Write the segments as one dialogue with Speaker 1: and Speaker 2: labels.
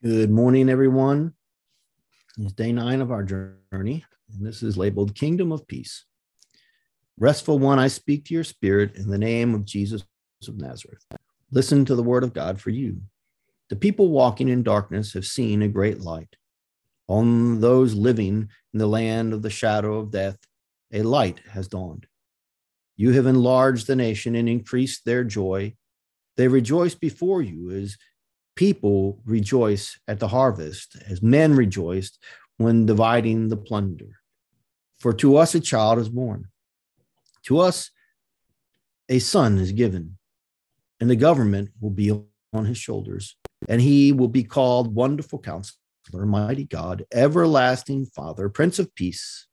Speaker 1: Good morning, everyone. It's day 9 of our journey, and this is labeled Kingdom of Peace. Restful one, I speak to your spirit in the name of Jesus of Nazareth. Listen to the word of God for you. The people walking in darkness have seen a great light. On those living in the land of the shadow of death, a light has dawned. You have enlarged the nation and increased their joy. They rejoice before you as people rejoice at the harvest, as men rejoiced when dividing the plunder. For to us a child is born, to us a son is given, and the government will be on his shoulders, and he will be called Wonderful Counselor, Mighty God, Everlasting Father, Prince of Peace.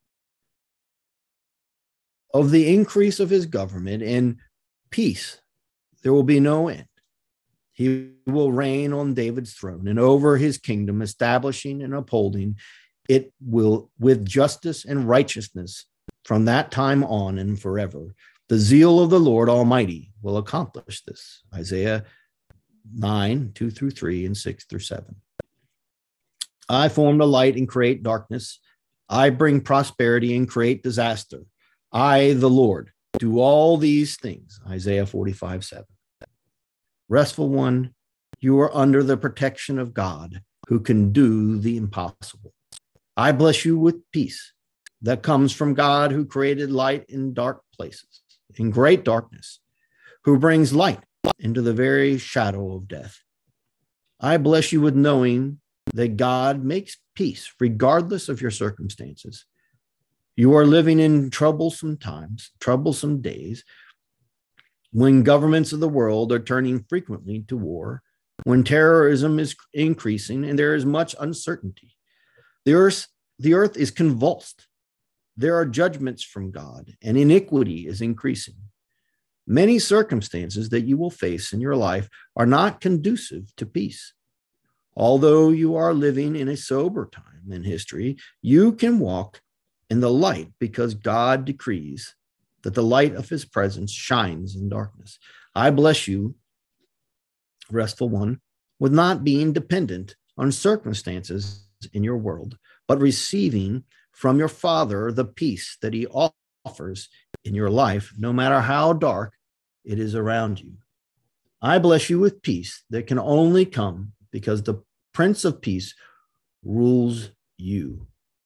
Speaker 1: Of the increase of his government and peace, there will be no end. He will reign on David's throne and over his kingdom, establishing and upholding it will with justice and righteousness from that time on and forever. The zeal of the Lord Almighty will accomplish this. Isaiah 9, 2 through 3 and 6 through 7. I form the light and create darkness. I bring prosperity and create disaster. I, the Lord, do all these things. Isaiah 45, 7. Restful one, you are under the protection of God who can do the impossible. I bless you with peace that comes from God who created light in dark places, in great darkness, who brings light into the very shadow of death. I bless you with knowing that God makes peace regardless of your circumstances. You are living in troublesome times, troublesome days, when governments of the world are turning frequently to war, when terrorism is increasing and there is much uncertainty. The earth is convulsed. There are judgments from God, and iniquity is increasing. Many circumstances that you will face in your life are not conducive to peace. Although you are living in a sober time in history, you can walk in the light because God decrees that the light of his presence shines in darkness. I bless you, restful one, with not being dependent on circumstances in your world, but receiving from your Father the peace that he offers in your life, no matter how dark it is around you. I bless you with peace that can only come because the Prince of Peace rules you.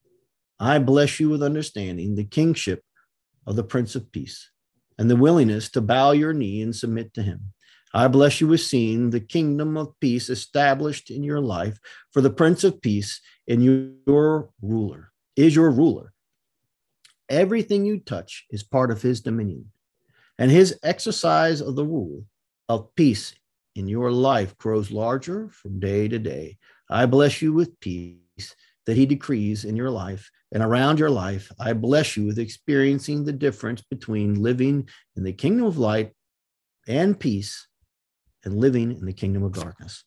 Speaker 1: I bless you with understanding the kingship of the Prince of Peace and the willingness to bow your knee and submit to him. I bless you with seeing the kingdom of peace established in your life, for the Prince of Peace and your ruler is your ruler. Everything you touch is part of his dominion, and his exercise of the rule of peace in your life grows larger from day to day. I bless you with peace that he decrees in your life and around your life. I bless you with experiencing the difference between living in the kingdom of light and peace and living in the kingdom of darkness.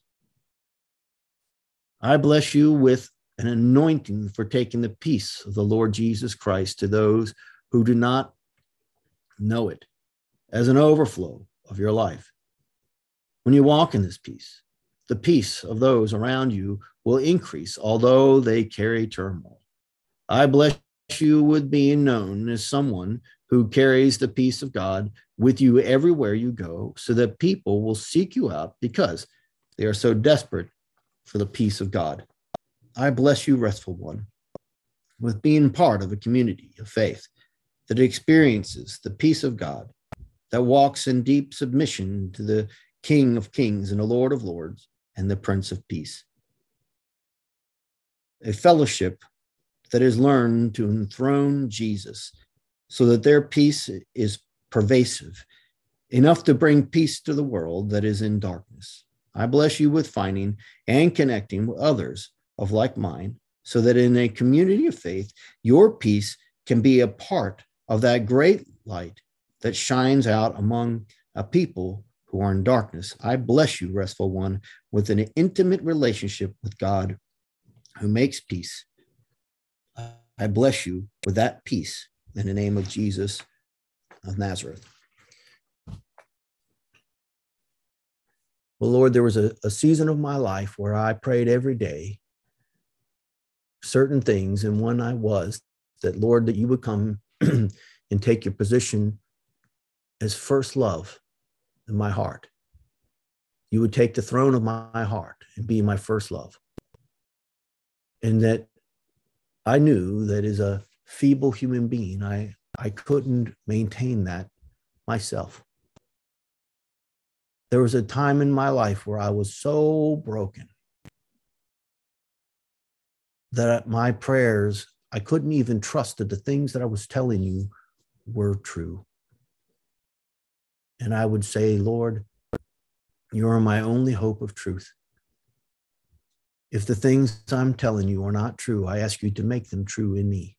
Speaker 1: I bless you with an anointing for taking the peace of the Lord Jesus Christ to those who do not know it as an overflow of your life. When you walk in this peace, the peace of those around you will increase, although they carry turmoil. I bless you with being known as someone who carries the peace of God with you everywhere you go, so that people will seek you out because they are so desperate for the peace of God. I bless you, restful one, with being part of a community of faith that experiences the peace of God, that walks in deep submission to the King of Kings and the Lord of Lords and the Prince of Peace. A fellowship that has learned to enthrone Jesus so that their peace is pervasive, enough to bring peace to the world that is in darkness. I bless you with finding and connecting with others of like mind, so that in a community of faith, your peace can be a part of that great light that shines out among a people who are in darkness. I bless you, restful one, with an intimate relationship with God who makes peace. I bless you with that peace in the name of Jesus of Nazareth. Well, Lord, there was a season of my life where I prayed every day certain things, and one I was that, Lord, that you would come and take your position as first love in my heart. You would take the throne of my heart and be my first love. And that I knew that as a feeble human being, I couldn't maintain that myself. There was a time in my life where I was so broken that my prayers, I couldn't even trust that the things that I was telling you were true. And I would say, Lord, you are my only hope of truth. If the things I'm telling you are not true, I ask you to make them true in me.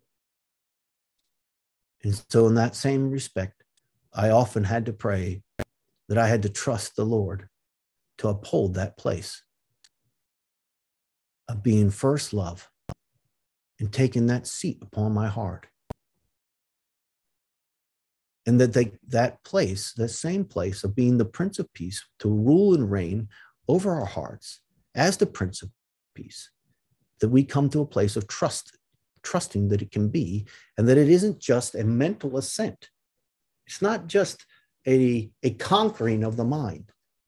Speaker 1: And so in that same respect, I often had to pray that I had to trust the Lord to uphold that place of being first love and taking that seat upon my heart. And that place, that same place of being the Prince of Peace, to rule and reign over our hearts as the Prince of Peace, that we come to a place of trusting that it can be, and that it isn't just a mental assent. It's not just a conquering of the mind.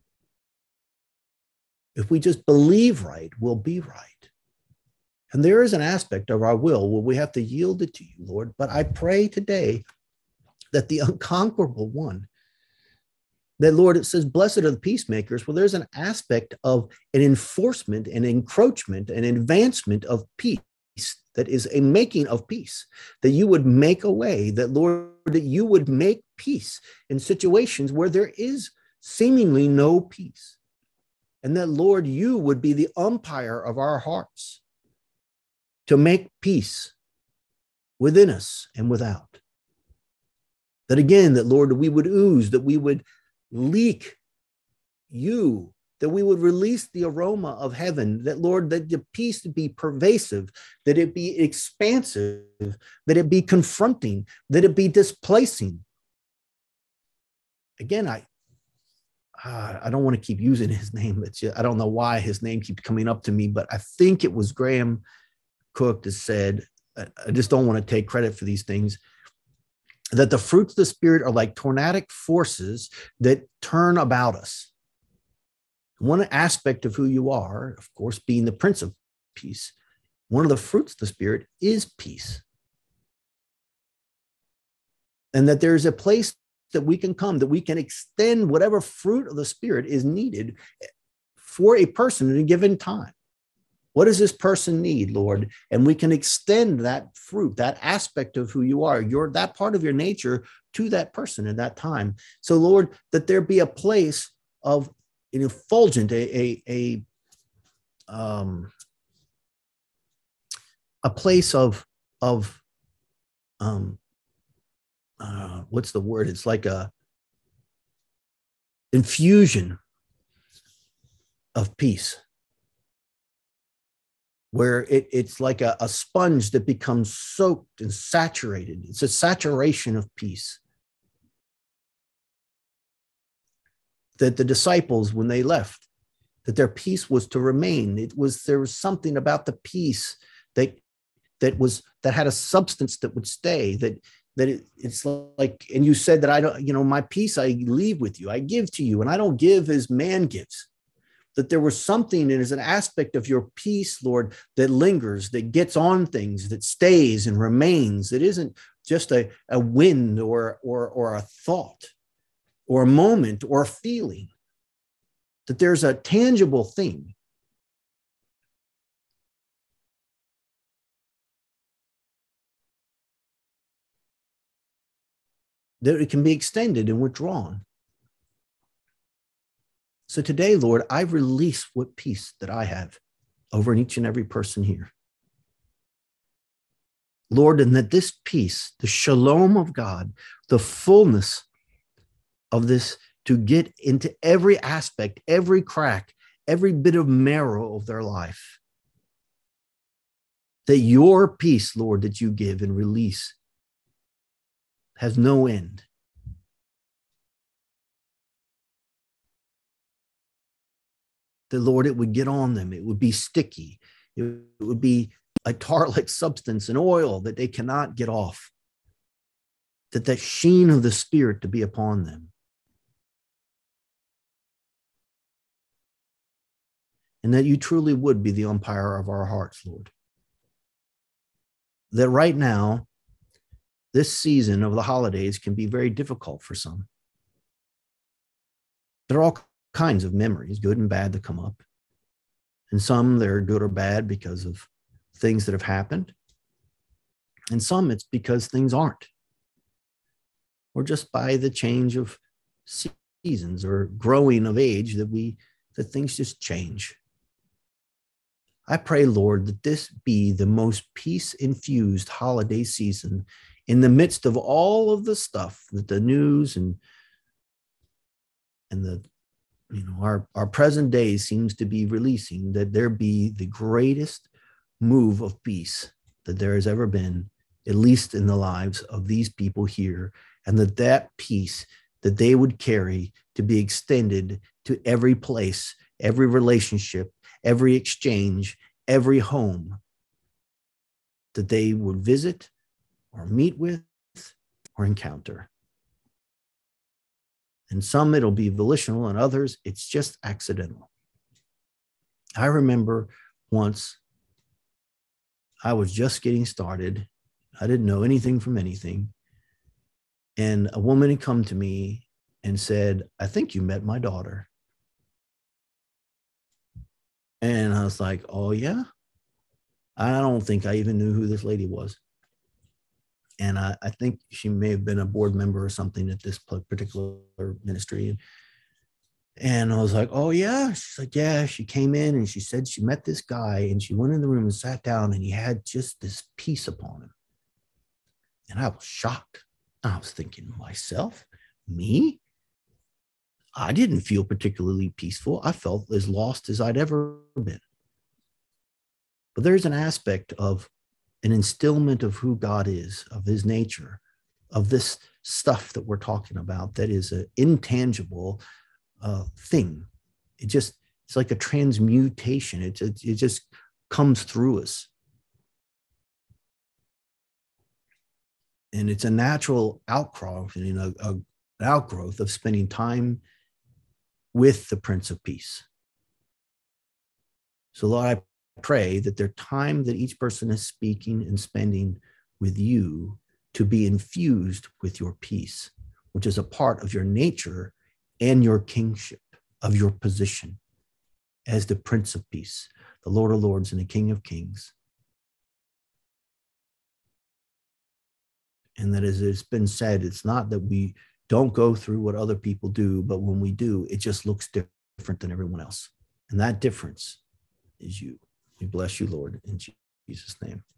Speaker 1: If we just believe right, we'll be right. And there is an aspect of our will where we have to yield it to you, Lord. But I pray today that the unconquerable one, that, Lord, it says, blessed are the peacemakers. Well, there's an aspect of an enforcement, an encroachment, an advancement of peace that is a making of peace, that you would make a way, that, Lord, that you would make peace in situations where there is seemingly no peace. And that, Lord, you would be the umpire of our hearts to make peace within us and without. That again, that, Lord, we would ooze, that we would leak you, that we would release the aroma of heaven, that, Lord, that the peace be pervasive, that it be expansive, that it be confronting, that it be displacing. Again, I don't want to keep using his name. I don't know why his name keeps coming up to me, but I think it was Graham Cook that said, I just don't want to take credit for these things, that the fruits of the Spirit are like tornadic forces that turn about us. One aspect of who you are, of course, being the Prince of Peace, one of the fruits of the Spirit is peace. And that there's a place that we can come, that we can extend whatever fruit of the Spirit is needed for a person at a given time. What does this person need, Lord? And we can extend that fruit, that aspect of who you are, that part of your nature, to that person at that time. So, Lord, that there be a place of an effulgent, a place of what's the word? It's like a infusion of peace, where it's like a sponge that becomes soaked and saturated. It's a saturation of peace. That the disciples, when they left, that their peace was to remain. There was something about the peace that had a substance that would stay, it's like, and you said that I don't, my peace I leave with you, I give to you, and I don't give as man gives. That there was something, and as an aspect of your peace, Lord, that lingers, that gets on things, that stays and remains. It isn't just a wind or a thought or a moment or a feeling. That there's a tangible thing. That it can be extended and withdrawn. So today, Lord, I release what peace that I have over each and every person here. Lord, and that this peace, the shalom of God, the fullness of this, to get into every aspect, every crack, every bit of marrow of their life. That your peace, Lord, that you give and release has no end. that, Lord, it would get on them. It would be sticky. It would be a tar-like substance and oil that they cannot get off. That sheen of the Spirit to be upon them. And that you truly would be the umpire of our hearts, Lord. That right now, this season of the holidays can be very difficult for some. There are all kinds of memories, good and bad, that come up. And some they're good or bad because of things that have happened. And some it's because things aren't. Or just by the change of seasons or growing of age that things just change. I pray, Lord, that this be the most peace-infused holiday season in the midst of all of the stuff that the news and the our present day seems to be releasing, that there be the greatest move of peace that there has ever been, at least in the lives of these people here, and that peace that they would carry to be extended to every place, every relationship, every exchange, every home that they would visit or meet with or encounter. And some it'll be volitional, and others it's just accidental. I remember once I was just getting started. I didn't know anything from anything. And a woman had come to me and said, "I think you met my daughter." And I was like, "Oh, yeah?" I don't think I even knew who this lady was. And I think she may have been a board member or something at this particular ministry. And I was like, "Oh, yeah?" She's like, "Yeah." She came in and she said she met this guy, and she went in the room and sat down, and he had just this peace upon him. And I was shocked. I was thinking to myself, me? I didn't feel particularly peaceful. I felt as lost as I'd ever been. But there's an aspect of an instillment of who God is, of his nature, of this stuff that we're talking about that is an intangible thing. It's like a transmutation. It just comes through us. And it's a natural outgrowth, an outgrowth of spending time with the Prince of Peace. So, Lord, I pray that their time that each person is speaking and spending with you to be infused with your peace, which is a part of your nature and your kingship, of your position as the Prince of Peace, the Lord of Lords and the King of Kings. And that, as it's been said, it's not that we don't go through what other people do, but when we do, it just looks different than everyone else. And that difference is you. We bless you, Lord, in Jesus' name.